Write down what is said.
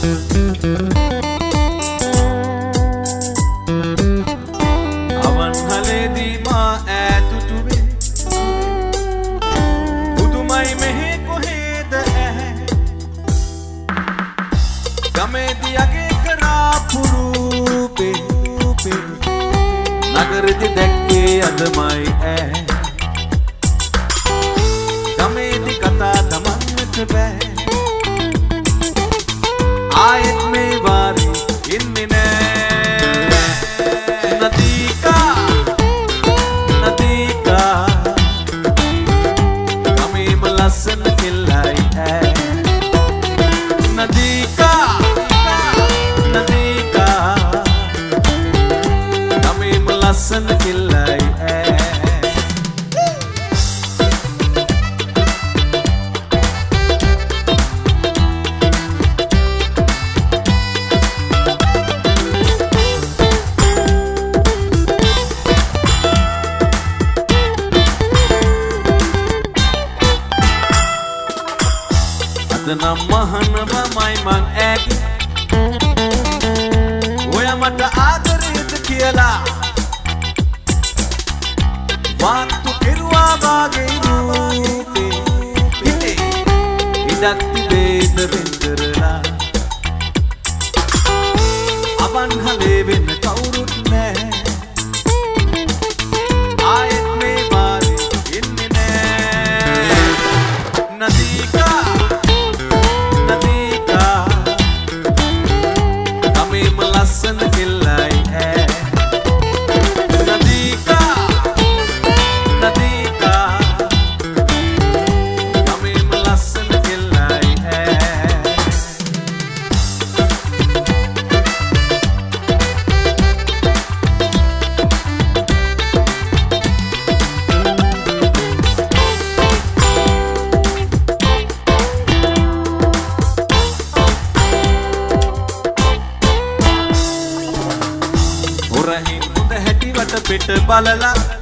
අවන්හලේදී මා ඈතුටුවේ පුදුමයි මෙහෙ කොහෙද ඇහැ ගමේදී අගේ කරා පුරූපේ නගරෙදි දැක්කේ අදමයි ඈ ගමේදී කතා තමන්නට බෑ ආයෙත් මේ වාරේ ඉන්නේ නෑ නදීකා ගමේම ලස්සන කෙල්ලයි ඈ නදීකා ගමේම ලස්සන කෙල්ලයි ඈ නම් මහනවමයි මං ඇගේ ඔය මට ආදරේද කියලා වාත්තු කෙරුවා වාගේ රූපේ හිතේ ඉඩක් තිබේද වෙන්දරලා අවන්හලේ වෙන්න කවුරුත් නෑ ආයෙත් මේ වාරේ ඉන්නේ නෑ නදීකා ලස්සන කෙල්ලයි ඈ නදීකා ගමේම ලස්සන කෙල්ලයි ඈ හොරහින් හොඳ හැටි වට පිට බලලා